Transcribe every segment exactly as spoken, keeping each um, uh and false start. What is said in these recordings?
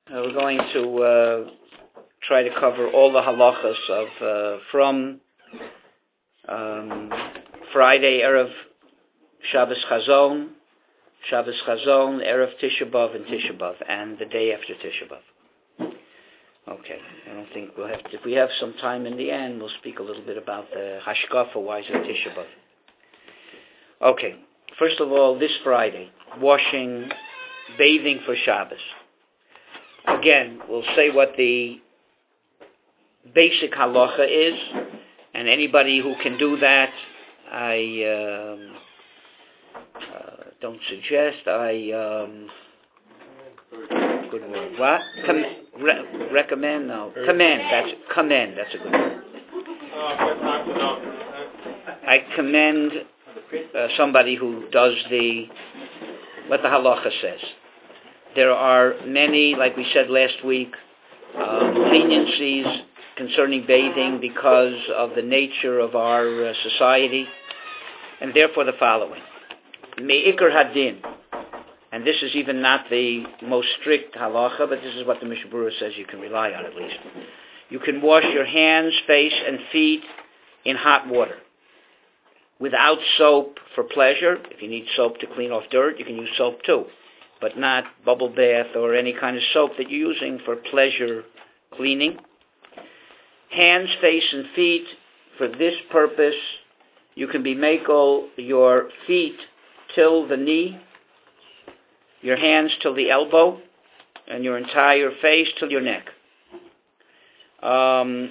Uh, we're going to uh, try to cover all the halachas of uh, from um, Friday Erev Shabbos Chazon, Shabbos Chazon, Erev Tisha B'Av, and Tisha B'Av, and the day after Tisha B'Av. Okay, I don't think we'll have to, if we have some time in the end, we'll speak a little bit about the Hashkafa, why is it Tisha B'Av. Okay, first of all, this Friday, washing, bathing for Shabbos. Again, we'll say what the basic halacha is, and anybody who can do that, I um, uh, don't suggest, I, um, good word, what? Com- re- recommend? No, commend, that's, commend, that's a good word. I commend uh, somebody who does the, what the halacha says. There are many, like we said last week, um, leniencies concerning bathing because of the nature of our uh, society, and therefore the following. Me'ikar hadin, and this is even not the most strict halacha, but this is what the Mishnah Berurah says you can rely on at least. You can wash your hands, face, and feet in hot water without soap for pleasure. If you need soap to clean off dirt, you can use soap too, but not bubble bath or any kind of soap that you're using for pleasure cleaning. Hands, face, and feet, for this purpose, you can be makel your feet till the knee, your hands till the elbow, and your entire face till your neck. Um,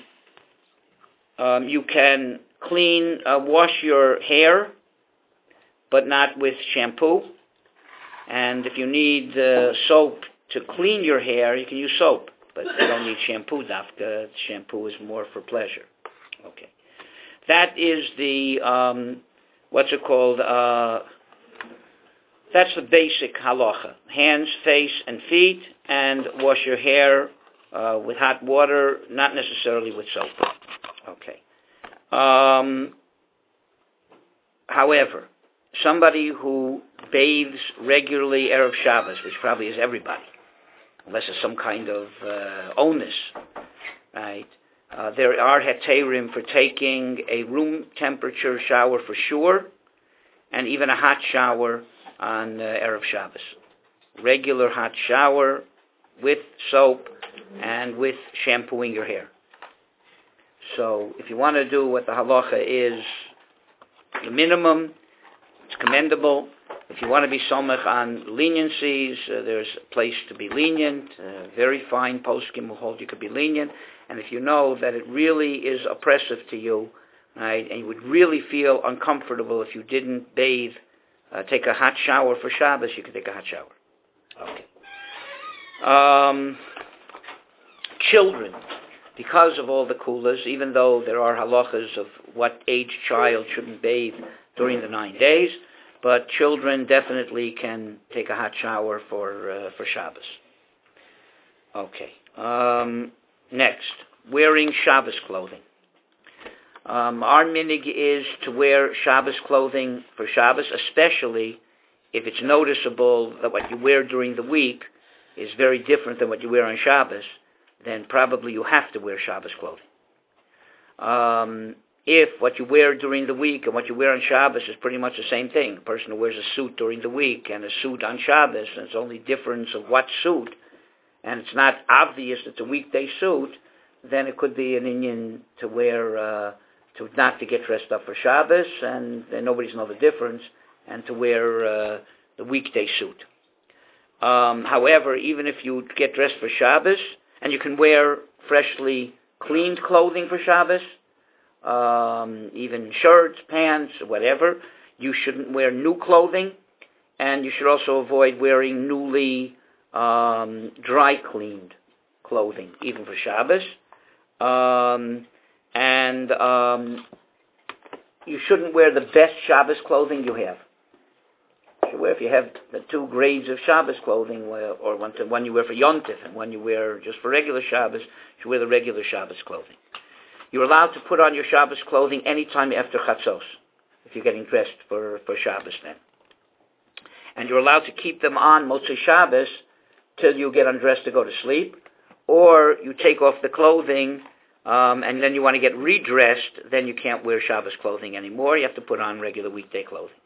um, you can clean, uh, wash your hair, but not with shampoo. And if you need uh, soap to clean your hair, you can use soap. But you don't need shampoo, dafka. Shampoo is more for pleasure. Okay. That is the, um, what's it called? Uh, that's the basic halacha. Hands, face, and feet, and wash your hair uh, with hot water, not necessarily with soap. Okay. Um, however, somebody who bathes regularly Erev Shabbos, which probably is everybody, unless it's some kind of uh, onus, right? Uh, there are heterim for taking a room temperature shower for sure, and even a hot shower on uh, Erev Shabbos. Regular hot shower with soap and with shampooing your hair. So if you want to do what the halacha is, the minimum, it's commendable. If you want to be somech on leniencies, uh, there's a place to be lenient. Uh, very fine poskim will hold you could be lenient. And if you know that it really is oppressive to you, right, and you would really feel uncomfortable if you didn't bathe, uh, take a hot shower for Shabbos, you can take a hot shower. Okay. Um, children, because of all the kulas, even though there are halachas of what age child shouldn't bathe during the nine days, but children definitely can take a hot shower for uh, for Shabbos. Okay. Um, next, wearing Shabbos clothing. Um, our minig is to wear Shabbos clothing for Shabbos, especially if it's noticeable that what you wear during the week is very different than what you wear on Shabbos. Then probably you have to wear Shabbos clothing. Um, If what you wear during the week and what you wear on Shabbos is pretty much the same thing, a person who wears a suit during the week and a suit on Shabbos, and it's only difference of what suit, and it's not obvious it's a weekday suit, then it could be an inyan to wear, uh, to not to get dressed up for Shabbos, and then nobody's know the difference, and to wear uh, the weekday suit. Um, however, even if you get dressed for Shabbos, and you can wear freshly cleaned clothing for Shabbos, Um, even shirts, pants, whatever, you shouldn't wear new clothing, and you should also avoid wearing newly um, dry cleaned clothing, even for Shabbos. Um, and um, you shouldn't wear the best Shabbos clothing you have. You should wear, if you have the two grades of Shabbos clothing, or one, to, one you wear for Yontif and one you wear just for regular Shabbos, you should wear the regular Shabbos clothing. You're allowed to put on your Shabbos clothing anytime after Chatzos, if you're getting dressed for, for Shabbos then. And you're allowed to keep them on Motzei Shabbos till you get undressed to go to sleep, or you take off the clothing um, and then you want to get redressed, then you can't wear Shabbos clothing anymore. You have to put on regular weekday clothing.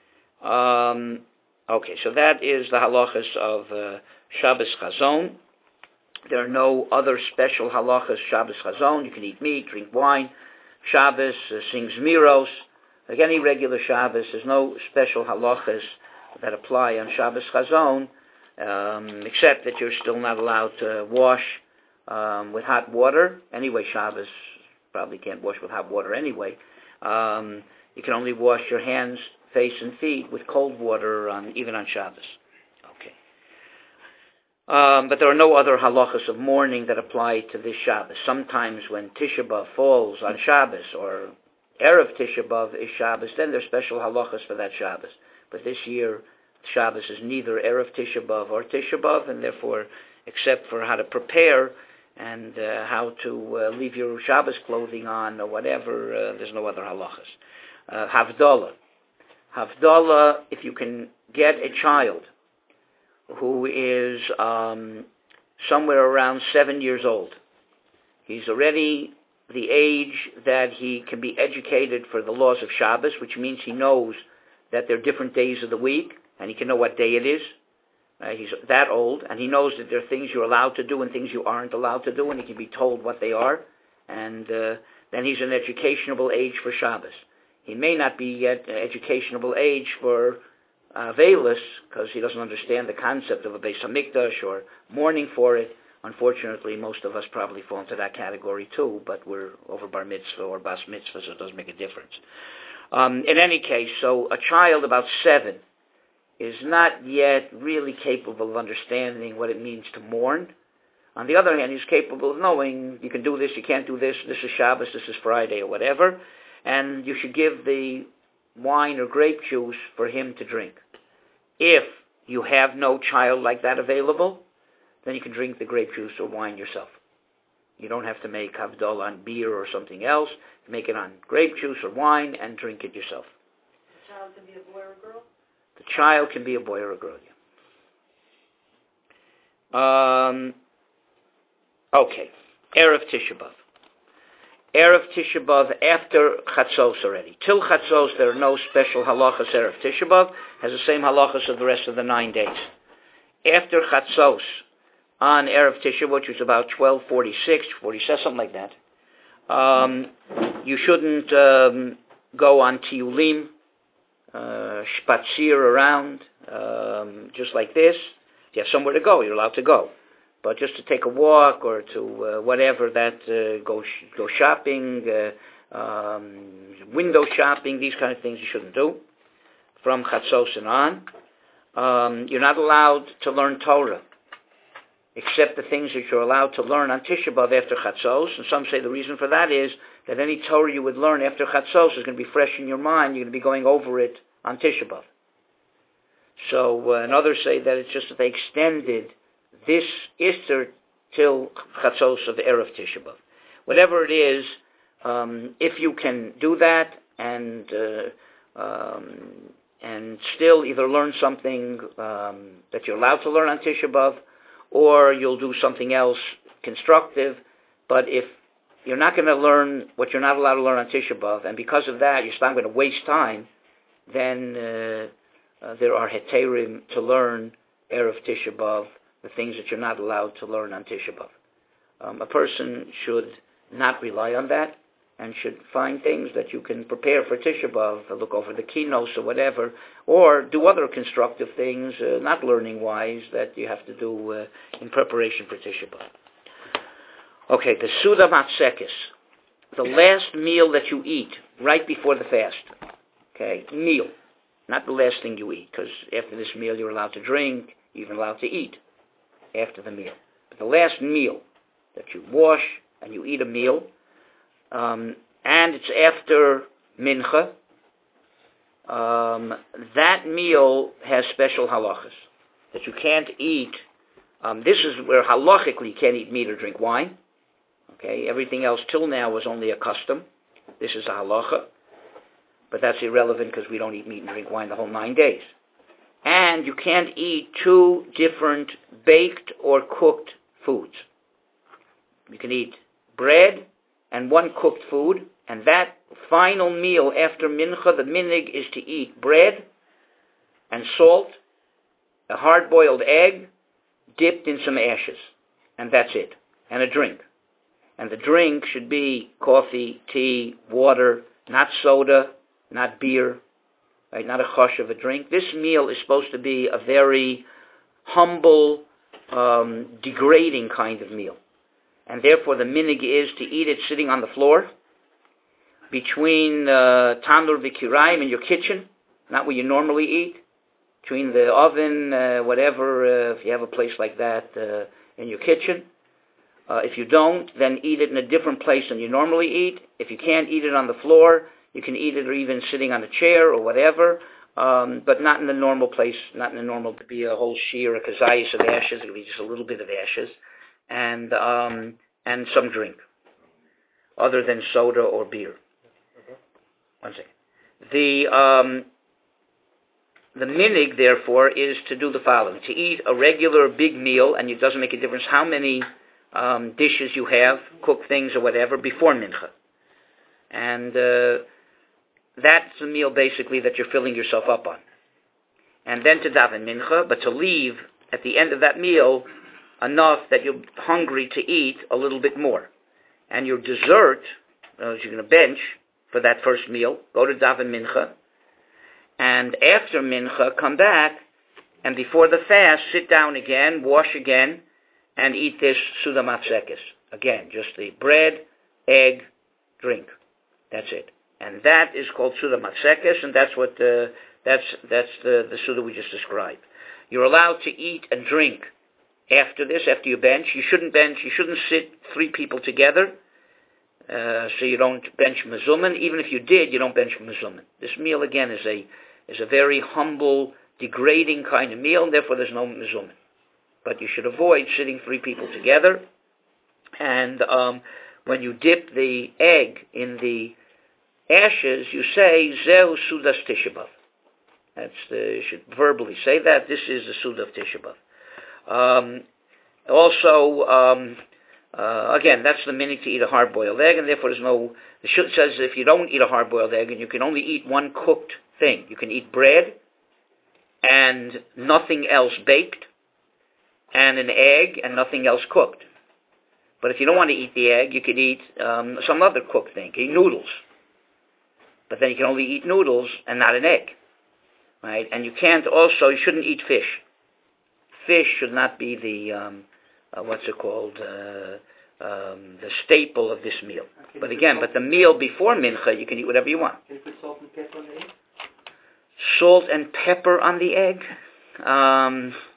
Um, okay, so that is the halachas of uh, Shabbos Chazon. There are no other special halachas Shabbos Chazon. You can eat meat, drink wine. Shabbos uh, sing Zmiros. Like any regular Shabbos, there's no special halachas that apply on Shabbos Chazon, um, except that you're still not allowed to wash um, with hot water. Anyway, Shabbos probably can't wash with hot water anyway. Um, you can only wash your hands, face, and feet with cold water, on, even on Shabbos. Okay. Um, but there are no other halachas of mourning that apply to this Shabbos. Sometimes when Tisha B'Av falls on Shabbos, or Erev Tisha B'Av is Shabbos, then there's special halachas for that Shabbos. But this year, Shabbos is neither Erev Tisha B'Av or Tisha B'Av, and therefore, except for how to prepare and uh, how to uh, leave your Shabbos clothing on or whatever, uh, there's no other halachas. Uh, Havdalah. Havdalah, if you can get a child who is um, somewhere around seven years old, he's already the age that he can be educated for the laws of Shabbos, which means he knows that there are different days of the week, and he can know what day it is. Uh, he's that old, and he knows that there are things you're allowed to do and things you aren't allowed to do, and he can be told what they are. And uh, then he's an educationable age for Shabbos. He may not be at educationable age for uh, Veilus, because he doesn't understand the concept of a Beis HaMikdash or mourning for it. Unfortunately, most of us probably fall into that category too, but we're over bar mitzvah or bas mitzvah, so it doesn't make a difference. Um, in any case, so a child about seven is not yet really capable of understanding what it means to mourn. On the other hand, he's capable of knowing you can do this, you can't do this, this is Shabbos, this is Friday, or whatever, and you should give the wine or grape juice for him to drink. If you have no child like that available, then you can drink the grape juice or wine yourself. You don't have to make Havdalah on beer or something else. Make it on grape juice or wine and drink it yourself. The child can be a boy or a girl? The child can be a boy or a girl, yeah. Um, okay. Erev Tisha B'Av. Erev Tisha B'Av after Chatzos already. Till Chatzos, there are no special halachas. Erev Tisha B'Av has the same halachas of the rest of the nine days. After Chatzos, on Erev Tisha, which was about twelve forty-six, forty-seven, something like that, um, you shouldn't um, go on tiyulim, uh, spatzir around, um, just like this. If you have somewhere to go, you're allowed to go. But just to take a walk or to uh, whatever, that uh, go sh- go shopping, uh, um, window shopping, these kind of things you shouldn't do from Chatzos and on. Um, you're not allowed to learn Torah, except the things that you're allowed to learn on Tisha B'Av after Chatzos. And some say the reason for that is that any Torah you would learn after Chatzos is going to be fresh in your mind. You're going to be going over it on Tisha B'Av. So, uh, and others say that it's just that they extended this Easter till Chatzos of the Erev Tisha B'Av. Whatever it is, um, if you can do that and uh, um, and still either learn something um, that you're allowed to learn on Tisha B'Av, or you'll do something else constructive. But if you're not going to learn what you're not allowed to learn on Tisha B'Av, and because of that you're not going to waste time, then uh, uh, there are heterim to learn Erev Tisha B'Av, the things that you're not allowed to learn on Tisha B'Av. Um, a person should not rely on that, and should find things that you can prepare for Tisha B'Av, look over the keynotes or whatever, or do other constructive things, uh, not learning-wise, that you have to do uh, in preparation for Tisha B'Av. Okay, the Suda Matsekis, the last meal that you eat right before the fast. Okay, meal, not the last thing you eat, because after this meal you're allowed to drink, you're even allowed to eat after the meal. But the last meal that you wash and you eat a meal, Um, and it's after mincha, um, that meal has special halachas, that you can't eat. Um, this is where halachically you can't eat meat or drink wine. Okay, everything else till now was only a custom. This is a halacha, but that's irrelevant because we don't eat meat and drink wine the whole nine days. and you can't eat two different baked or cooked foods. You can eat bread and one cooked food, and that final meal after mincha, the minig is to eat bread and salt, a hard-boiled egg, dipped in some ashes, and that's it, and a drink. And the drink should be coffee, tea, water, not soda, not beer, right? Not a chush of a drink. This meal is supposed to be a very humble, um, degrading kind of meal. And therefore the minig is to eat it sitting on the floor, between uh, tanur v'kirayim in your kitchen, not where you normally eat, between the oven, uh, whatever, uh, if you have a place like that uh, in your kitchen. Uh, if you don't, then eat it in a different place than you normally eat. If you can't eat it on the floor, you can eat it or even sitting on a chair or whatever, um, but not in the normal place, not in the normal, it could be a whole shear, a kazayas of ashes, it could be just a little bit of ashes, and um, and some drink, other than soda or beer. One second. The, um, the minig, therefore, is to do the following. To eat a regular big meal, and it doesn't make a difference how many um, dishes you have, cooked things or whatever, before mincha. And uh, that's the meal, basically, that you're filling yourself up on. And then to daven mincha, but to leave, at the end of that meal, enough that you're hungry to eat a little bit more. And your dessert, uh, you're going to bench for that first meal, go to daven mincha, and after mincha, come back, and before the fast, sit down again, wash again, and eat this suda mafsekes. Again, just the bread, egg, drink. That's it. And that is called suda mafsekes, and that's what uh, that's that's the, the suda we just described. You're allowed to eat and drink after this, after you bench. You shouldn't bench, you shouldn't sit three people together. Uh, so you don't bench mezuman. Even if you did, you don't bench mezuman. This meal, again, is a is a very humble, degrading kind of meal, and therefore there's no mezuman. But you should avoid sitting three people together. And um, when you dip the egg in the ashes, you say, Zeu Sudas Tisha B'Av. That's the, you should verbally say that. This is the Suda of Tisha B'Av. Um, also, um, Uh, again, that's the minute to eat a hard-boiled egg, and therefore there's no... The Shut says if you don't eat a hard-boiled egg, and you can only eat one cooked thing, you can eat bread and nothing else baked, and an egg and nothing else cooked. But if you don't want to eat the egg, you can eat um, some other cooked thing. You can eat noodles. But then you can only eat noodles and not an egg. Right? And you can't also... You shouldn't eat fish. Fish should not be the... Um, Uh, what's it called, uh, um, the staple of this meal. Okay, but again, but the meal before mincha, you can eat whatever you want. Can you put salt and pepper on the egg? Salt and pepper on the egg? Um,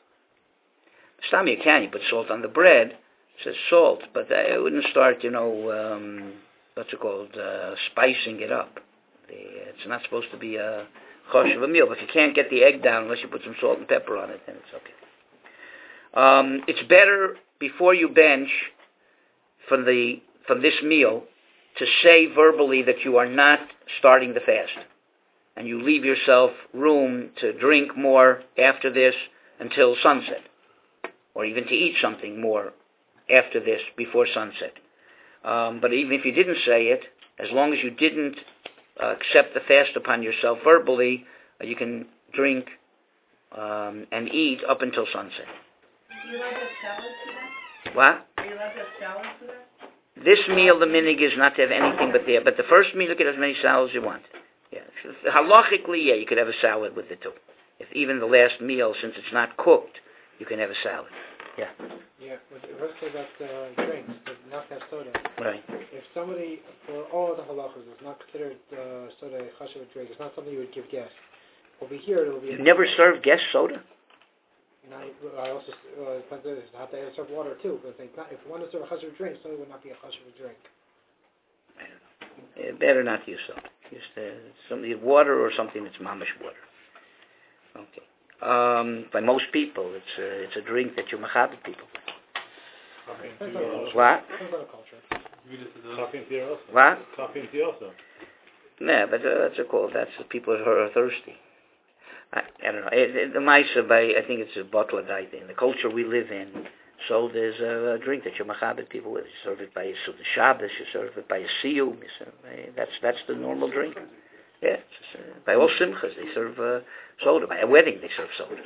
Stam you can, you put salt on the bread, it says salt, but I wouldn't start, you know, um, what's it called, uh, spicing it up. The, it's not supposed to be a chosh of a meal, but if you can't get the egg down unless you put some salt and pepper on it, then it's okay. Um, it's better before you bench from the from this meal to say verbally that you are not starting the fast, and you leave yourself room to drink more after this until sunset, or even to eat something more after this before sunset. Um, but even if you didn't say it, as long as you didn't uh, accept the fast upon yourself verbally, uh, you can drink um, and eat up until sunset. Are you allowed to have salad for that? What? Are you allowed to have salad for that? This meal, the minig is not to have anything but there. But the first meal, you can have as many salads as you want. Yeah. Halachically, yeah, you could have a salad with it too. If even the last meal, since it's not cooked, you can have a salad. Yeah. Yeah, but the first thing about uh, drinks, but not have soda. Right. If somebody, for all the halachas, is not considered uh, soda a chashuv drink, it's not something you would give guests. Over here, it will be... You never serve guest soda? And I, I also uh, have to serve water too, but if, they, if you want to serve a chashuv drink, soda would not be a chashuv drink. I don't know. It better not use soda. Use uh, something water or something that's mamish water. Okay. Um, by most people, it's a, it's a drink that you machabed people. Depends on culture. What? Depends on the culture. Coffee and tea also. What? Coffee and tea also. Yeah, but uh, that's a call. That's the people who are thirsty. I, I don't know. It, it, the Maisa, by I think it's a bottle dite in the culture we live in. So there's a, a drink that you machabed people with. You serve it by a Suda Shabbos. You serve it by a Siyum. You serve, uh, that's that's the normal drink. Yeah. Just, uh, by all simchas they serve uh, soda. By a wedding they serve soda.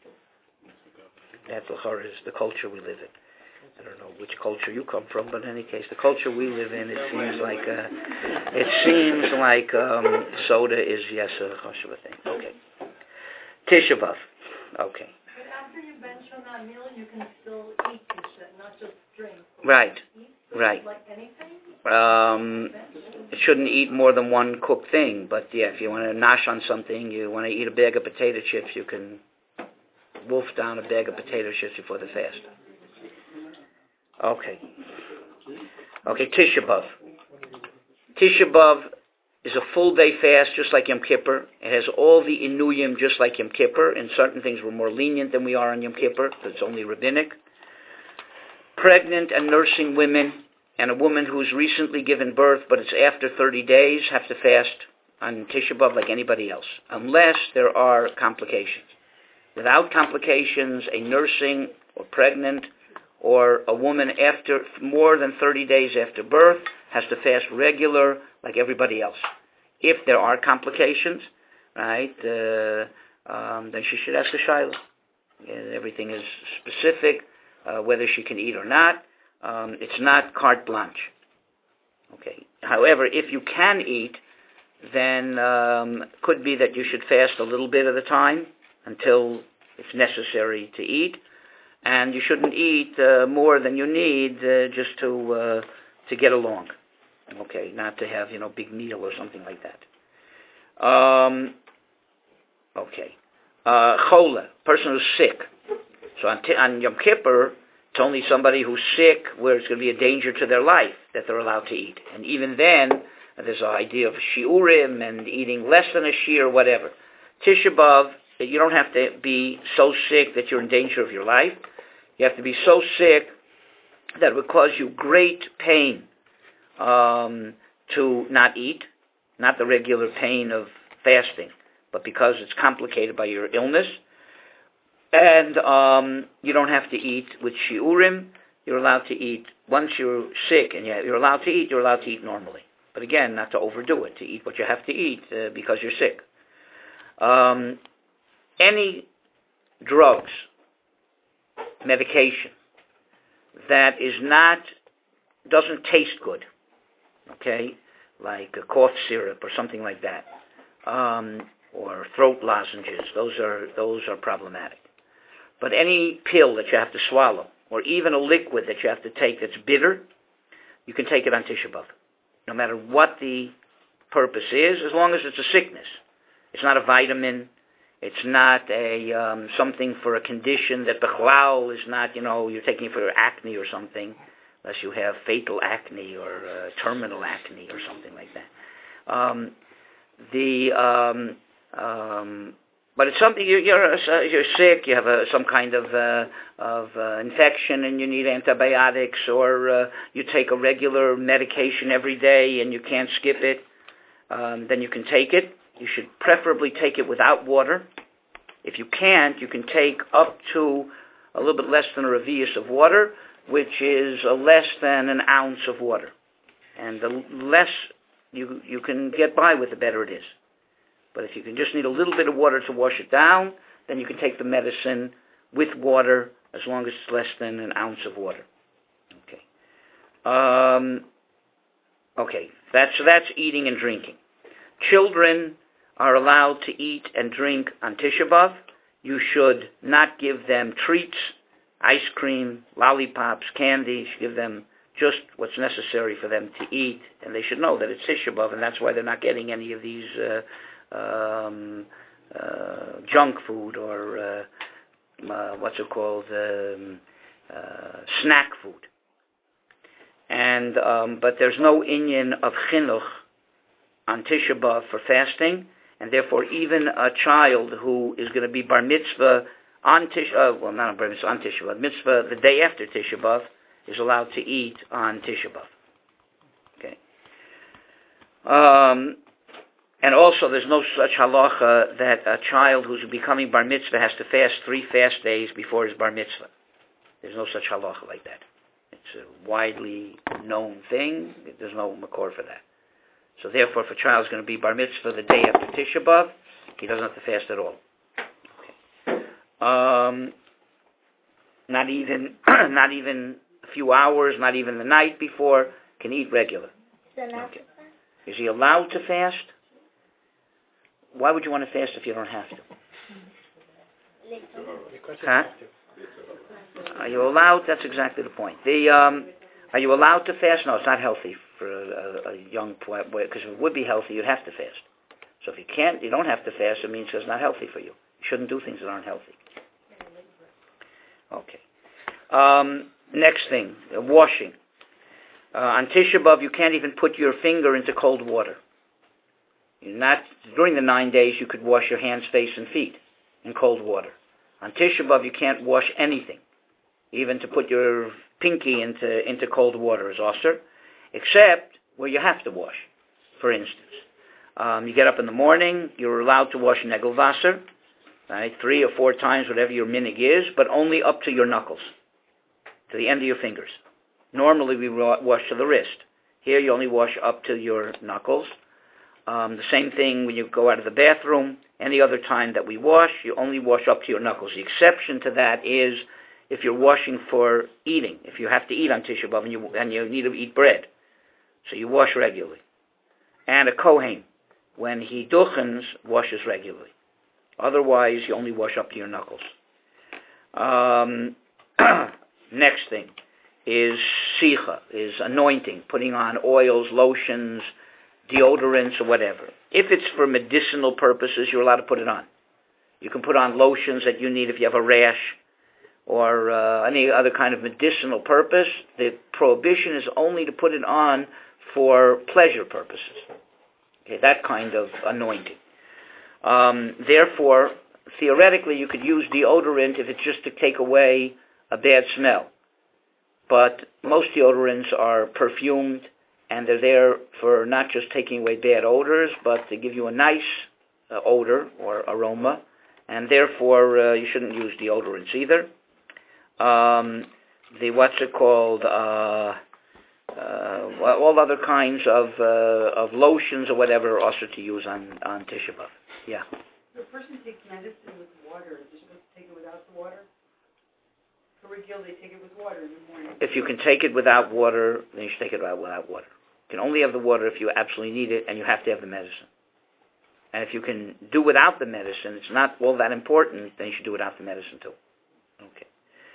That is the culture we live in. I don't know which culture you come from, but in any case, the culture we live in, it seems like uh, it seems like um, soda is yes a chashuva thing. Okay. Tisha B'av. Okay. But after you bench on that meal, you can still eat tisha, not just drink. Right. Eat, Right. like anything? Um, it shouldn't eat more than one cooked thing, but yeah, if you want to nosh on something, you want to eat a bag of potato chips, you can wolf down a bag of potato chips before the fast. Okay. Okay, Tisha B'av. Tisha B'av is a full day fast, just like Yom Kippur. It has all the inuyim, just like Yom Kippur. In certain things, we're more lenient than we are on Yom Kippur, because it's only rabbinic. Pregnant and nursing women, and a woman who's recently given birth, but it's after thirty days, have to fast on Tisha B'av like anybody else, unless there are complications. Without complications, a nursing or pregnant or a woman after more than thirty days after birth has to fast regular like everybody else. If there are complications, right, uh, um, then she should ask the shayla. Yeah, everything is specific, uh, whether she can eat or not. Um, it's not carte blanche. Okay. However, if you can eat, then um, could be that you should fast a little bit at a time until it's necessary to eat. And you shouldn't eat uh, more than you need uh, just to uh, to get along. Okay, not to have, you know, big meal or something like that. Um, okay. Uh, chola, person who's sick. So on, t- on Yom Kippur, it's only somebody who's sick where it's going to be a danger to their life that they're allowed to eat. And even then, there's an idea of shiurim and eating less than a shiur, whatever. Tisha B'av, you don't have to be so sick that you're in danger of your life. You have to be so sick that it would cause you great pain um, to not eat, not the regular pain of fasting, but because it's complicated by your illness. And um, you don't have to eat with shiurim. You're allowed to eat, once you're sick and you're allowed to eat, you're allowed to eat normally. But again, not to overdo it, to eat what you have to eat uh, because you're sick. Um, any drugs, medication that is not, doesn't taste good, okay, like a cough syrup or something like that, um, or throat lozenges, those are those are problematic. But any pill that you have to swallow, or even a liquid that you have to take that's bitter, you can take it on Tisha B'av, no matter what the purpose is, as long as it's a sickness. It's not a vitamin. It's not a um, something for a condition that bechlal is not, you know, you're taking it for acne or something, unless you have fatal acne or uh, terminal acne or something like that. Um, the um, um, but it's something you're you're, uh, you're sick, you have a, some kind of uh, of uh, infection, and you need antibiotics, or uh, you take a regular medication every day and you can't skip it. Um, then you can take it. You should preferably take it without water. If you can't, you can take up to a little bit less than a revius of water, which is a less than an ounce of water. And the less you you can get by with, the better it is. But if you can just need a little bit of water to wash it down, then you can take the medicine with water as long as it's less than an ounce of water. Okay. Um, okay. That's so that's eating and drinking. Children are allowed to eat and drink on Tisha B'av. You should not give them treats, ice cream, lollipops, candy. You should give them just what's necessary for them to eat, and they should know that it's Tisha B'av, and that's why they're not getting any of these uh, um, uh, junk food or uh, uh, what's it called, um, uh, snack food. And um, but there's no inyan of chinuch on Tisha B'av for fasting, and therefore even a child who is going to be bar mitzvah on Tisha, uh, well not on bar mitzvah, on Tisha B'av, mitzvah the day after Tisha B'av is allowed to eat on Tisha B'av. Okay. Um, And also, there's no such halacha that a child who's becoming bar mitzvah has to fast three fast days before his bar mitzvah. There's no such halacha like that. It's a widely known thing. There's no makor for that. So therefore, if a child's going to be bar mitzvah the day after Tisha B'Av, he doesn't have to fast at all. Okay. Um, not even, not even a few hours, not even the night before, can eat regular. Okay. Is he allowed to fast? Why would you want to fast if you don't have to? Huh? Are you allowed? That's exactly the point. The um, are you allowed to fast? No, it's not healthy for a, a young boy, because if it would be healthy, you'd have to fast. So if you can't, you don't have to fast, it means it's not healthy for you. You shouldn't do things that aren't healthy. Okay. Um, next thing, uh, washing. Uh, on Tisha B'Av, you can't even put your finger into cold water. You're not during the nine days, you could wash your hands, face, and feet in cold water. On Tisha B'Av, you can't wash anything, even to put your pinky into into cold water is osur, except where you have to wash. For instance, um, you get up in the morning, you're allowed to wash negel vaser, right, three or four times, whatever your minig is, but only up to your knuckles, to the end of your fingers. Normally, we wash to the wrist. Here, you only wash up to your knuckles. Um, the same thing when you go out of the bathroom. Any other time that we wash, you only wash up to your knuckles. The exception to that is if you're washing for eating. If you have to eat on Tisha B'Av and you, and you need to eat bread. So you wash regularly. And a Kohen, when he duchens, washes regularly. Otherwise, you only wash up to your knuckles. Um, next thing is sicha, is anointing, putting on oils, lotions, deodorants, or whatever. If it's for medicinal purposes, you're allowed to put it on. You can put on lotions that you need if you have a rash or uh, any other kind of medicinal purpose. The prohibition is only to put it on for pleasure purposes. Okay, that kind of anointing. Um, therefore, theoretically, you could use deodorant if it's just to take away a bad smell. But most deodorants are perfumed, and they're there for not just taking away bad odors, but to give you a nice uh, odor or aroma, and therefore uh, you shouldn't use deodorants either. Um, the what's it called? Uh, uh, all other kinds of uh, of lotions or whatever are also to use on on Tisha B'Av. Yeah. The person takes medicine with water. Is it supposed to take it without the water? For Regil, they take it with water in the morning. If you can take it without water, then you should take it without water. You can only have the water if you absolutely need it, and you have to have the medicine. And if you can do without the medicine, it's not all that important, then you should do without the medicine too. Okay.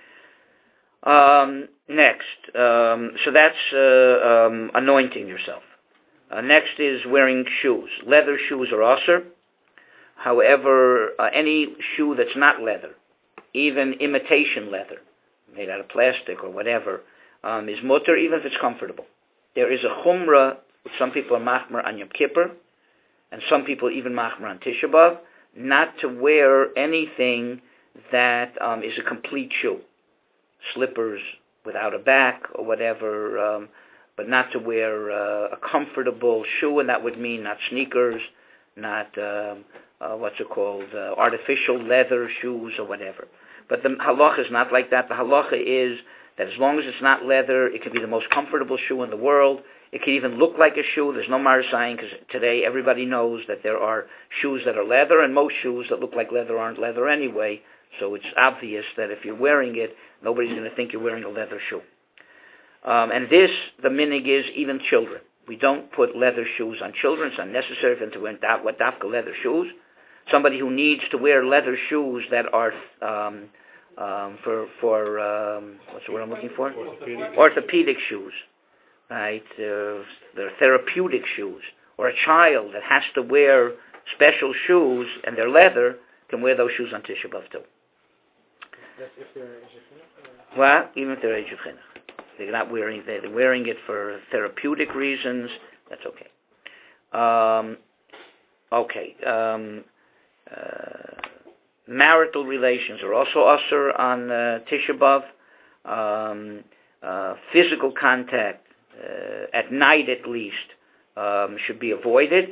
Um, next, um, so that's uh, um, anointing yourself. Uh, next is wearing shoes. Leather shoes are osur. However, uh, any shoe that's not leather, even imitation leather, made out of plastic or whatever, um, is mutter, even if it's comfortable. There is a chumrah, which some people are machmer on Yom Kippur, and some people even machmer on Tisha B'Av, not to wear anything that um, is a complete shoe. Slippers without a back or whatever, um, but not to wear uh, a comfortable shoe, and that would mean not sneakers, not, um, uh, what's it called, uh, artificial leather shoes or whatever. But the halacha is not like that. The halacha is that as long as it's not leather, it can be the most comfortable shoe in the world. It can even look like a shoe. There's no marasaying, because today everybody knows that there are shoes that are leather, and most shoes that look like leather aren't leather anyway. So it's obvious that if you're wearing it, nobody's going to think you're wearing a leather shoe. Um, and this, the minig is even children. We don't put leather shoes on children. It's unnecessary for them to wear dafka leather shoes. Somebody who needs to wear leather shoes that are um, um, for for um, what's the word I'm looking for? Orthopedic, Orthopedic shoes, right? Uh, they're therapeutic shoes. Or a child that has to wear special shoes and they're leather can wear those shoes on Tisha B'Av too. That's if they're age of chinuch? Well, even if they're age of chinuch. They're not wearing, they're wearing it for therapeutic reasons, that's okay. Um, okay. Um, uh, marital relations are also osur on uh, Tisha B'Av. Um, uh, physical contact, uh, at night at least, um, should be avoided.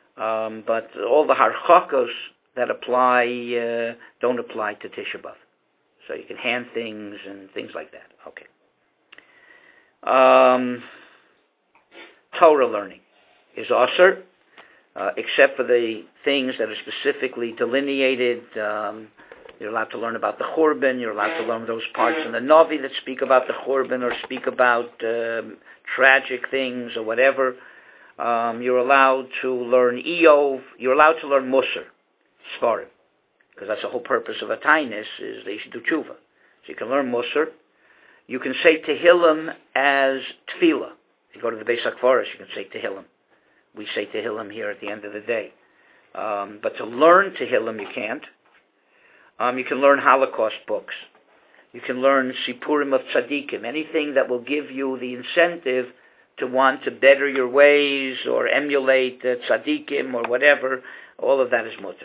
Um, but all the harchakos that apply uh, don't apply to Tisha B'Av. So you can hand things and things like that. Okay. Um, Torah learning is asur, uh, except for the things that are specifically delineated. Um, you're allowed to learn about the Churban. You're allowed to learn those parts in the Navi that speak about the Churban or speak about um, tragic things or whatever. Um, you're allowed to learn Eov. You're allowed to learn Musar, Sfarim, because that's the whole purpose of a Tainis, is they should do tshuva. So you can learn Musar. You can say Tehillim as Tefillah. If you go to the Beis HaKvaros, you can say Tehillim. We say Tehillim here at the end of the day. Um, but to learn Tehillim, you can't. Um, you can learn Holocaust books. You can learn Sipurim of Tzaddikim, anything that will give you the incentive to want to better your ways or emulate uh, Tzaddikim or whatever. All of that is mutter.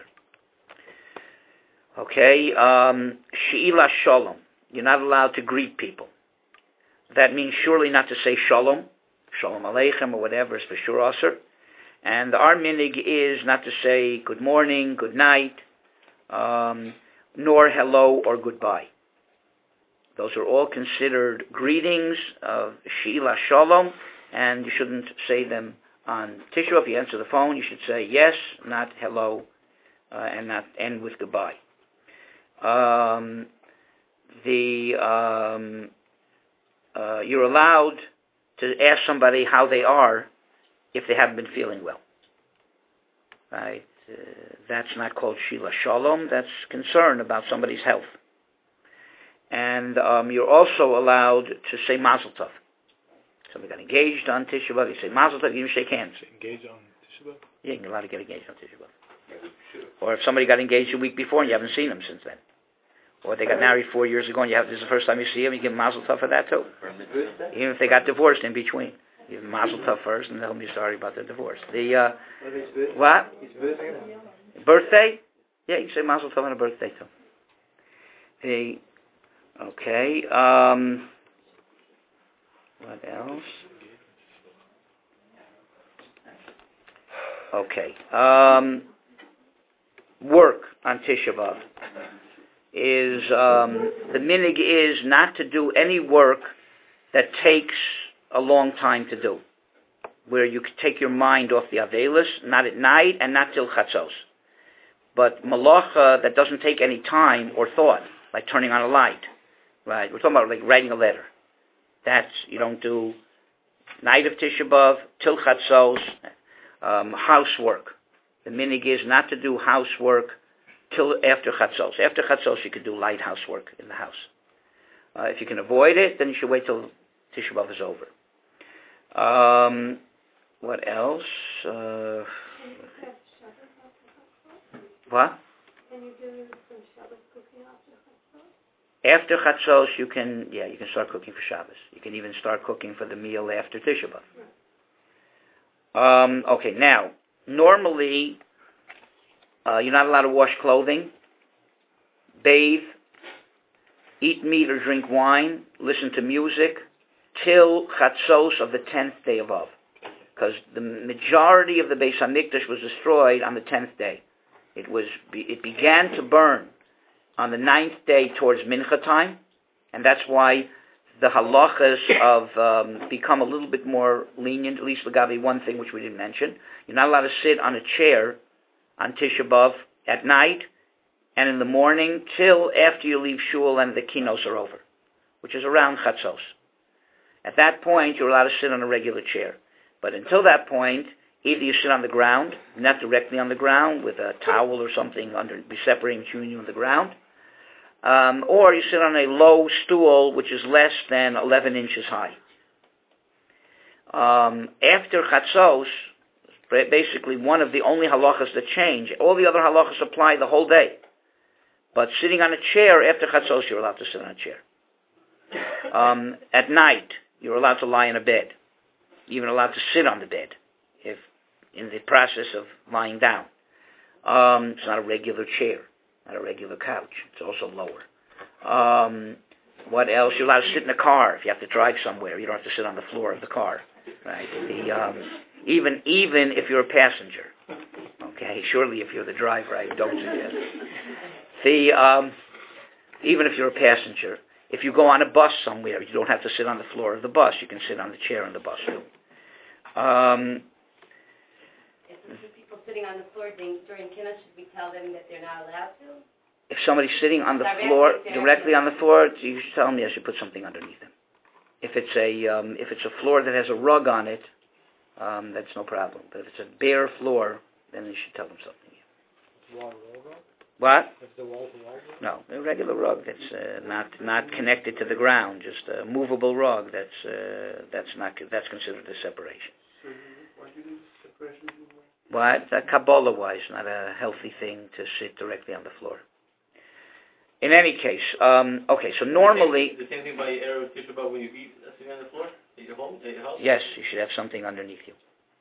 Okay, um, She'ilah Shalom. You're not allowed to greet people. That means surely not to say Shalom, Shalom Aleichem or whatever is for sure asur. And our minig is not to say good morning, good night, um, nor hello or goodbye. Those are all considered greetings of She'ilah Shalom, and you shouldn't say them on Tisha B'Av. If you answer the phone, you should say yes, not hello, uh, and not end with goodbye. Um, the um, uh, you're allowed to ask somebody how they are if they haven't been feeling well. Right? Uh, that's not called She'ilah Shalom. That's concern about somebody's health. And um, you're also allowed to say Mazel Tov. Somebody got engaged on Tisha B'Av, you say Mazel Tov, you even shake hands. Engaged on Tisha B'Av? Yeah, you're allowed to get engaged on Tisha B'Av. Or if somebody got engaged a week before and you haven't seen them since then. Or they got married four years ago and you have, this is the first time you see them, you give them Mazel Tov for that too. Even if they got divorced in between. You give them Mazel Tov first and they'll be sorry about their divorce. The, uh, what? Birthday? Yeah, you can say Mazel Tov on a birthday too. The, okay, um, what else? Okay, um, work on Tisha B'Av is, um, the minig is not to do any work that takes a long time to do, where you could take your mind off the Avelis, not at night and not till Chatzos. But malacha that doesn't take any time or thought, like turning on a light, right? We're talking about like writing a letter. That's, you don't do night of Tisha B'Av, till Chatzos, um, housework. The minig is not to do housework till after Chatzos. After Chatzos, you could do light housework in the house. Uh, if you can avoid it, then you should wait till Tisha B'Av is over. Um, what else? Uh, what? Can you do some Shabbos cooking after Chatzos? After Chatzos, you can, yeah, you can start cooking for Shabbos. You can even start cooking for the meal after Tisha B'Av. Um, okay, now, normally, uh, you're not allowed to wash clothing, bathe, eat meat or drink wine, listen to music, till Chatzos of the tenth day of Av. Because the majority of the Beis HaMikdash was destroyed on the tenth day. It was, it began to burn on the ninth day towards Mincha time, and that's why the halachas of um, become a little bit more lenient, at least Lagabi, one thing which we didn't mention. You're not allowed to sit on a chair on Tisha B'Av at night and in the morning till after you leave shul and the kinos are over, which is around Chatzos. At that point, you're allowed to sit on a regular chair. But until that point, either you sit on the ground, not directly on the ground, with a towel or something under, be separating between you and the ground, um, or you sit on a low stool which is less than eleven inches high. Um, after Chatzos, basically one of the only halachas that change. All the other halachas apply the whole day. But sitting on a chair after Chatzos, you're allowed to sit on a chair. Um, at night, you're allowed to lie in a bed. You're even allowed to sit on the bed if in the process of lying down. Um, it's not a regular chair, not a regular couch. It's also lower. Um, what else? You're allowed to sit in a car if you have to drive somewhere. You don't have to sit on the floor of the car. Right? The, um, even even if you're a passenger. Okay, surely if you're the driver, I don't suggest. The um, even if you're a passenger, if you go on a bus somewhere, you don't have to sit on the floor of the bus. You can sit on the chair on the bus too. Um, If there's two people sitting on the floor during during Kiddush, should we tell them that they're not allowed to? if somebody's sitting on the Directly floor, there. directly on the floor, you should tell me I should put something underneath them. If it's a um, if it's a floor that has a rug on it, um, that's no problem. But if it's a bare floor, then you should tell them something. Wall to wall rug? What? If the wall to wall rug? No, a regular rug that's uh, not not connected to the ground, just a movable rug. That's uh, that's not that's considered a separation. So why do you need separation? What? Uh, Kabbalah-wise, not a healthy thing to sit directly on the floor. In any case, um, okay, so normally... The same thing by Erev Tisha B'Av when you eat sitting on the floor at your home, at your house? Yes, you should have something underneath you.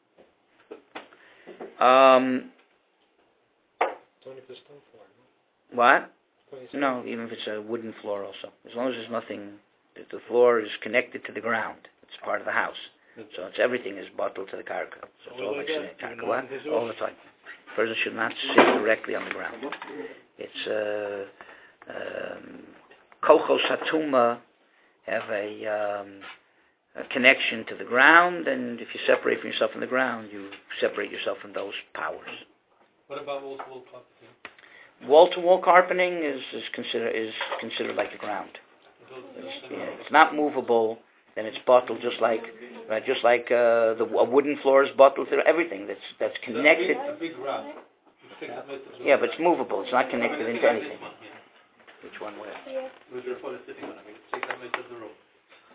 Um, It's only if it's stone floor, no? what? It's only stone No, even if it's a wooden floor also. As long as there's nothing... If the floor is connected to the ground. It's part of the house. So it's everything is bottled to the karka. So it's all like sitting karka. What? All the time. Person should not sit directly on the ground. It's... Uh, Um, Kochos Hatuma have a, um, a connection to the ground, and if you separate from yourself from the ground, you separate yourself from those powers. What about wall-to-wall carpeting? Wall-to-wall carpeting is, is considered is considered like the ground. It's, yeah, it's not movable, then it's bottled just like right, just like uh, the a wooden floor is bottled to everything that's that's connected. A big round. Yeah, but it's movable. It's not connected into anything. Which one where? With your phone sitting on it. I mean, take that much of the room.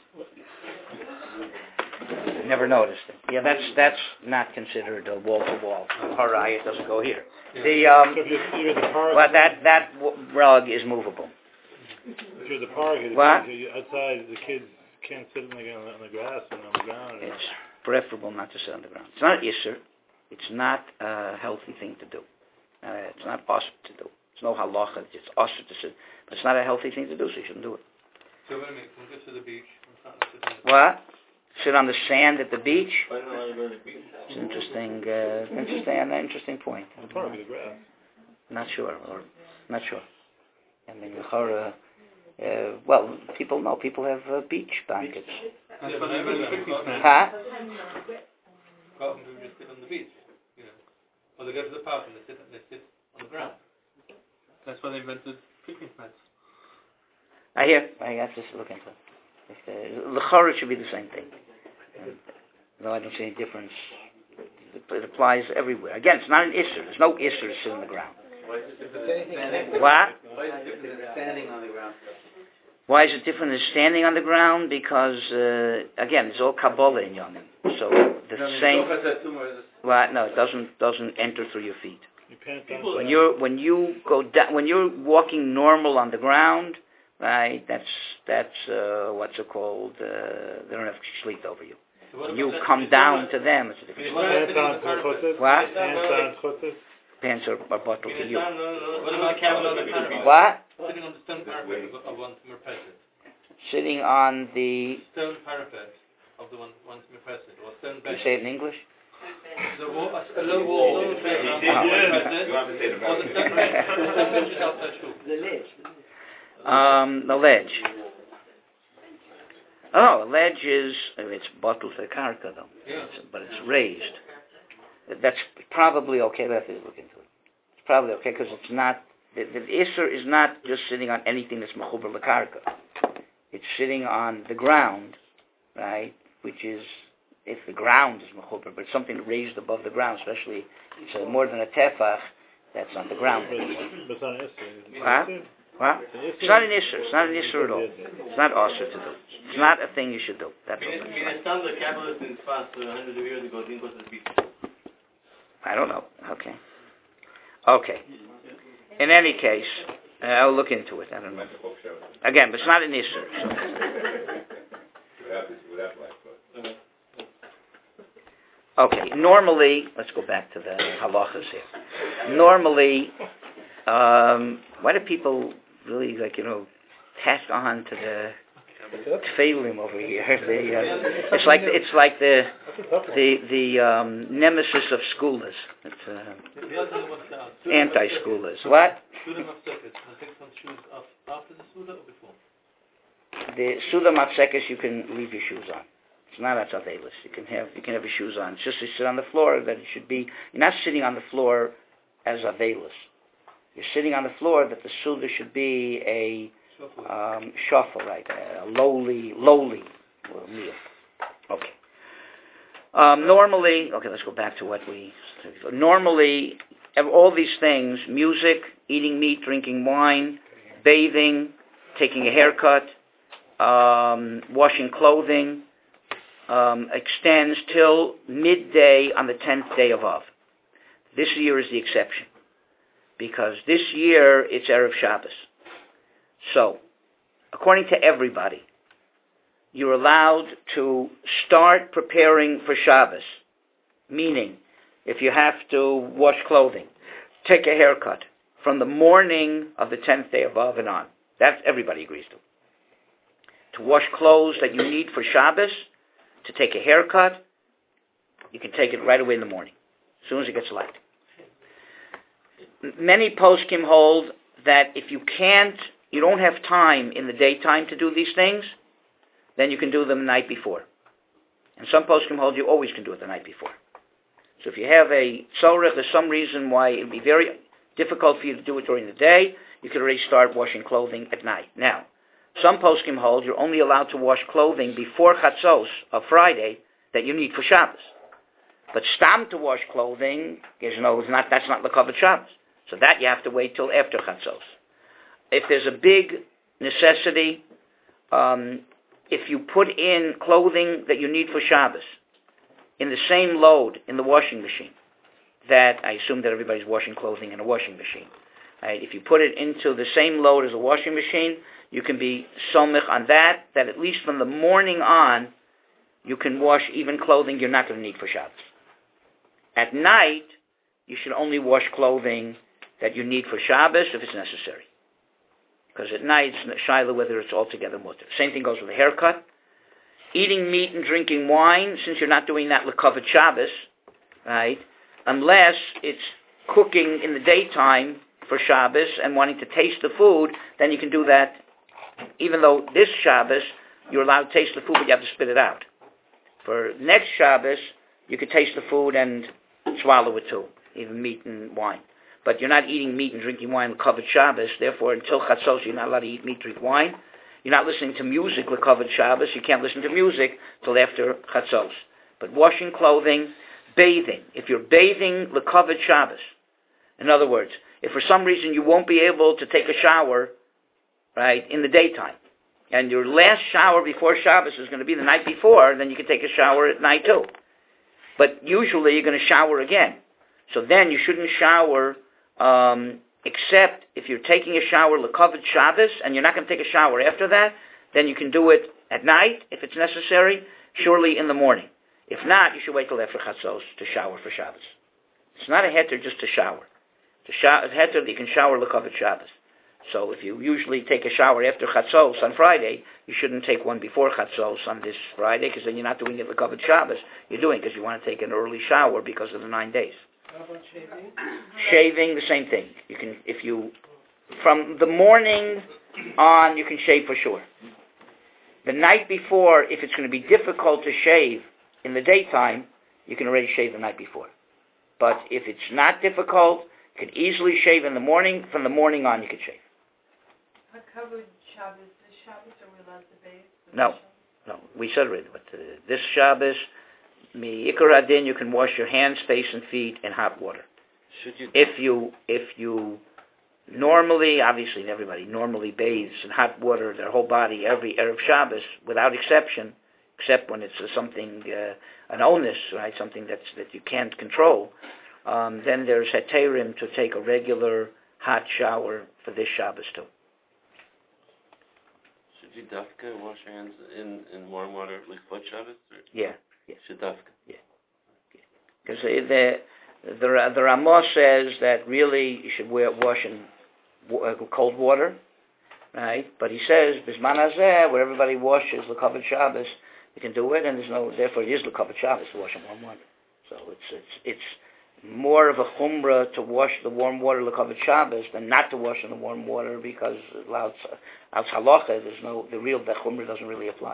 Never noticed it. Yeah, that's that's not considered a wall to wall. Harai, it doesn't go here. Yeah. The um, So if you're, you're the park, well, that that w- rug is movable. if you're the park, the What? kids, you- outside, the kids can't sit on the, on the grass and on the ground. Or, It's preferable not to sit on the ground. It's not isser. It's not a healthy thing to do. Uh, it's not us to do. It's no halacha. It's us to sit. But it's not a healthy thing to do, so you shouldn't do it. So wait a minute, can we go to the beach? I'm not sitting on the What? Sit on the sand at the beach? Why don't I go to the beach? It's an interesting, uh, interesting, an interesting point. the park, the grass. Not sure, or not sure. I mean, uh, uh, well, people know. People have uh, beach blankets. That's why they invented picnic mats. Huh? Go out and do just sit on the beach. You know. Or they go to the park and they sit, they sit on the ground. That's why they invented picnic mats. I hear. I have to look into it. The chorus should be the same thing. And, no, I don't see any difference. It, it applies everywhere. Again, it's not an isser. There's no isser to sit on the ground. Why is it different? What? Why is it different than standing on the ground? Why is it different than standing on the ground? Because, uh, again, it's all Kabbalah in Yomim. So the No, I mean, same... Sofa says tumor is Well, no, it doesn't doesn't enter through your feet. You pant People- on When you're when you go down, when you're walking normal on the ground, right? That's that's uh, what's it called? Uh, they don't have sleep over you. So what When about you that- come if down someone- to them, it's a if different someone story. is pants sitting on on the carpet- What? pants on chutzes. Pants are, are bottled to you. No, no, no. What about cabin on the parapet? What? Sitting on the stone parapet of of one merpeset. Sitting on the... Stone parapet of the one one merpeset or stone Can you bench. say it in English? The wall, a, a low wall, stone bench on Yeah. one merpeset, or the stone bench, the stone bench is outside shul. Um, the ledge. Oh, a ledge is... It's bottled to the karka, though. Yeah. It's- but it's raised. That's probably okay. Let's look into it. It's probably okay because it's not... The, the Isser is not just sitting on anything that's mechuber l'karka. It's sitting on the ground, right? Which is, if the ground is mechuber, but it's something raised above the ground, especially it's uh, more than a tefach, that's on the ground. But but it's not an issue. Huh? What? It's not an Isser. It's not an Isser at all. It's not Osir to do. It's not a thing you should do. That's all. I mean, it sounds like capitalists in France uh, hundreds of years ago didn't go to the beach. I don't know. Okay. Okay. In any case, uh, I'll look into it. I don't know. Again, but it's not an Isser. So. Okay. Normally, let's go back to the halachas here. Normally, um, why do people really, like, you know, tack on to the tefillim over here. The, uh, it's like it's like the the the um, nemesis of schoolers. It's uh, anti-schoolers. What? Suda Mafsekes, I take some shoes off after the Suda or before? The Suda Mafsekes, you can leave your shoes on. It's not at Avelis. You can have you can have your shoes on. It's just you sit on the floor that it should be. You're not sitting on the floor as Avelis. You're sitting on the floor that the Suda should be a um, shuffle, right? A lowly, lowly meal. Okay. Um, normally, okay, let's go back to what we. Normally, all these things: music, eating meat, drinking wine, bathing, taking a haircut, um, washing clothing, um, extends till midday on the tenth day of Av. This year is the exception, because this year it's Erev Shabbos. So, according to everybody, you're allowed to start preparing for Shabbos, meaning if you have to wash clothing, take a haircut, from the morning of the tenth day of Av and on. That everybody agrees to. To wash clothes that you need for Shabbos, to take a haircut, you can take it right away in the morning, as soon as it gets light. Many poskim hold that if you can't, you don't have time in the daytime to do these things, then you can do them the night before. And some poskim hold you always can do it the night before. So if you have a tzorech, there's some reason why it would be very difficult for you to do it during the day, you could already start washing clothing at night. Now, some poskim hold you're only allowed to wash clothing before Chatzos of Friday that you need for Shabbos. But stam to wash clothing, is no, it's not, that's not l'kavod Shabbos. So that you have to wait till after Chatzos. If there's a big necessity, um, if you put in clothing that you need for Shabbos in the same load in the washing machine, that I assume that everybody's washing clothing in a washing machine. Right? If you put it into the same load as a washing machine, you can be somich on that, that at least from the morning on, you can wash even clothing you're not going to need for Shabbos. At night, you should only wash clothing that you need for Shabbos if it's necessary. Because at night, it's shaila whether it's altogether mutter. Same thing goes with a haircut. Eating meat and drinking wine, since you're not doing that l'kavod Shabbos, right? Unless it's cooking in the daytime for Shabbos and wanting to taste the food, then you can do that. Even though this Shabbos, you're allowed to taste the food, but you have to spit it out. For next Shabbos, you could taste the food and swallow it too, even meat and wine. But you're not eating meat and drinking wine l'kavod Shabbos, therefore until Chatzos you're not allowed to eat meat, drink wine. You're not listening to music l'kavod Shabbos, you can't listen to music till after Chatzos. But washing clothing, bathing, if you're bathing l'kavod Shabbos, in other words, if for some reason you won't be able to take a shower, right, in the daytime, and your last shower before Shabbos is going to be the night before, then you can take a shower at night too. But usually you're going to shower again. So then you shouldn't shower um, except if you're taking a shower l'kavod Shabbos and you're not going to take a shower after that, then you can do it at night if it's necessary, surely in the morning. If not, you should wait till after Chatzos to shower for Shabbos. It's not a heter just to shower. To shower, a heter that you can shower l'kavod Shabbos. So if you usually take a shower after Chatzos on Friday, you shouldn't take one before Chatzos on this Friday, because then you're not doing it l'kavod Shabbos. You're doing it because you want to take an early shower because of the nine days. How about shaving? Shaving, the same thing. You can, if you, from the morning on, you can shave for sure. The night before, if it's going to be difficult to shave in the daytime, you can already shave the night before. But if it's not difficult, you can easily shave in the morning. From the morning on, you can shave. Hakavod Shabbos, this Shabbos, are we allowed to bathe? No, no. We said already, but uh, this Shabbos, mi ikar adin, you can wash your hands, face, and feet in hot water. Should you? If you, if you normally, obviously everybody normally bathes in hot water, their whole body, every Erev Shabbos, without exception, except when it's uh, something, uh, an onus, right, something that's, that you can't control, um, then there's heterim to take a regular hot shower for this Shabbos too. Should you dafka wash your hands in, in warm water like foot Shabbos? Or? Yeah, yeah. Should dafka? Yeah. Because yeah. the, the, the Ramah says that really you should wear, wash in w- cold water, right? But he says, Bisman Hazeh, where everybody washes L'Kavod Shabbos, you can do it, and there's no, therefore it is L'Kavod Shabbos to wash in warm water. So it's it's it's more of a chumrah to wash the warm water L'Kavod Shabbos than not to wash in the warm water, because out halacha, there's no, the real, the chumrah doesn't really apply.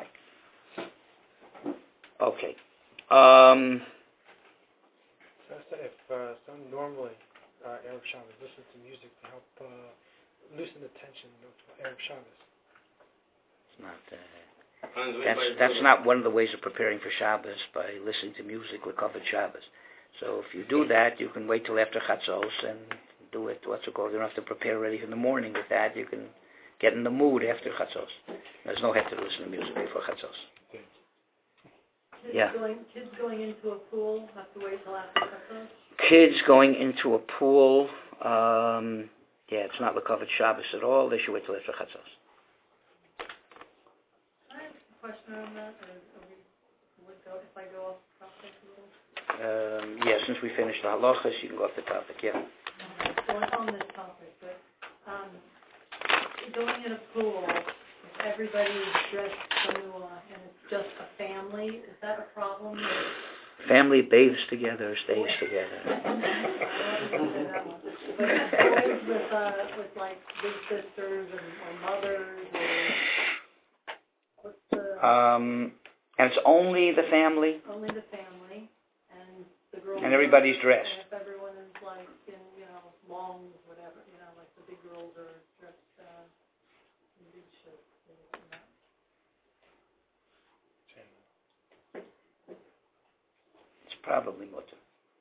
Okay. Um, So I said if uh, some normally uh, Erev Shabbos listen to music to help uh, loosen the tension of Erev Shabbos. it's not... Uh, That's that's not one of the ways of preparing for Shabbos, by listening to music with covered Shabbos. So if you do that, you can wait till after Chatzos and do it, what's it called, you don't have to prepare ready in the morning with that. You can get in the mood after Chatzos. There's no have to listen to music before Chatzos. Kids Yeah. going, kids going into a pool have to wait till after Chatzos? Kids going into a pool, um, yeah, it's not the covered Shabbos at all. They should wait till after Chatzos. Question on that, or are we, would go, if I go off topic a little? Um, yeah, since we finished the halachas, you can go off the topic, yeah. Okay, so it's on this topic, but, um, going in a pool, if everybody's dressed chanua and it's just a family, is that a problem? Family bathes together, stays together. I don't say that one. But boys with, uh, with like big sisters and, or mothers, or what's the... Um, and it's only the family, Only the family, and the girls... and everybody's are, dressed. And if everyone is like in, you know, longs, whatever, you know, like the big girls are dressed, uh, in big shit, you know. It's probably mutter.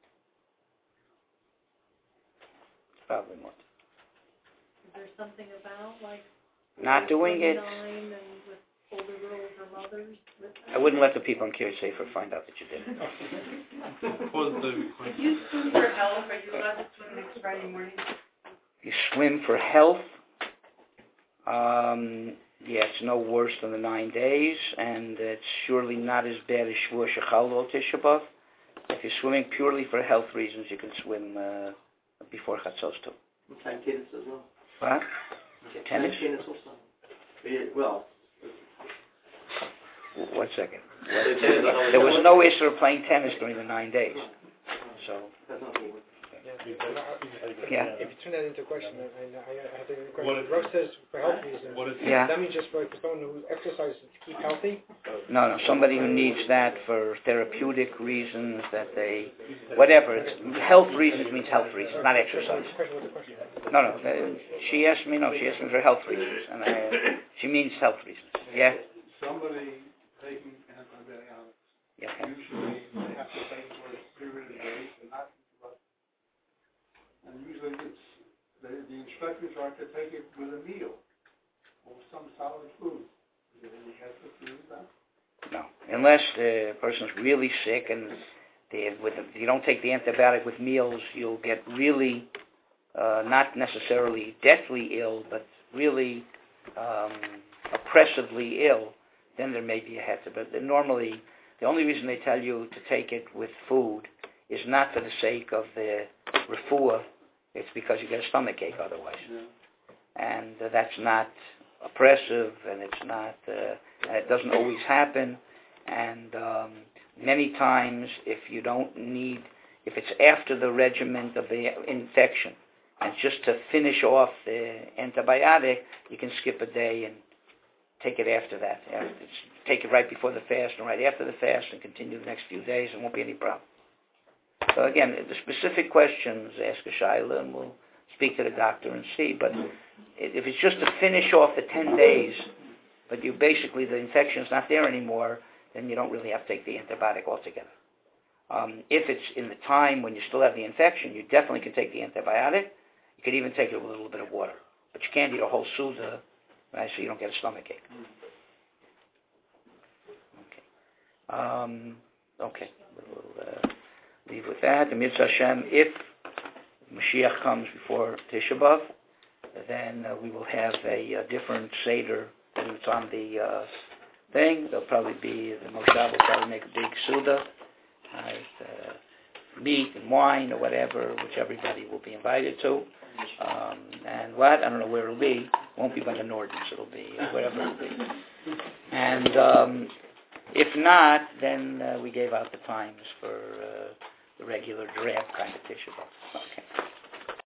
It's probably mutter. Is there something about, like... Not doing it. twenty-nine and with older girls or mothers with them? I wouldn't let the people on Kiryat Sefer find out that you did it. If you swim for health, are you allowed to swim next Friday morning? You swim for health. Um, yeah, it's no worse than the nine days, and it's surely not as bad as Shavuot Shechal or Tisha B'Av. If you're swimming purely for health reasons, you can swim uh, before Chatzos too. Time tennis as well. What? Tennis? Time tennis also. Yeah, well, W- One second. What? There was no issue of playing tennis during the nine days. So, that's not the word. yeah. If you turn that into a question, I, I, I have a question. What is- Rose says for health reasons. What is Yeah. That means just for someone who exercises to keep healthy? No, no, somebody who needs that for therapeutic reasons, that they, whatever. It's, health reasons means health reasons, not exercise. What's the question? What's the question? No, no, uh, she asked me, no, she asked me for health reasons, and I, she means health reasons. Yeah? Somebody taking antibiotics, Yeah, okay. usually they have to take for a period of days and not interrupt. And usually it's, the, the instructions are to take it with a meal or some solid food. Is there any hazard to do that? No, unless the person's really sick and they, with, if you don't take the antibiotic with meals, you'll get really, uh, not necessarily deathly ill, but really um, oppressively ill, then there may be a heter. But normally, the only reason they tell you to take it with food is not for the sake of the refuah, it's because you get a stomach ache otherwise. And uh, that's not oppressive, and it's not, uh, and it doesn't always happen. And um, many times, if you don't need, if it's after the regimen of the infection, and just to finish off the antibiotic, you can skip a day and take it after that. After, take it right before the fast and right after the fast, and continue the next few days, and won't be any problem. So again, the specific questions, ask a shaila, and we'll speak to the doctor and see. But if it's just to finish off the ten days, but you basically, the infection's not there anymore, then you don't really have to take the antibiotic altogether. Um, if it's in the time when you still have the infection, you definitely can take the antibiotic. You could even take it with a little bit of water. But you can't eat a whole Suda, right, so you don't get a stomach ache. Okay. Um, okay. We'll uh, leave with that. The Mitzvah Hashem, if Mashiach comes before Tisha B'Av, then uh, we will have a, a different Seder than it's on the uh, thing. There'll probably be, the Moshav will probably make a big Suda, right, uh, meat and wine or whatever, which everybody will be invited to. Um, and what? I don't know where it'll be. Won't be by the Nordens. It'll be uh, whatever it'll be. And um, if not, then uh, we gave out the times for uh, the regular draft kind of tissue box. Okay.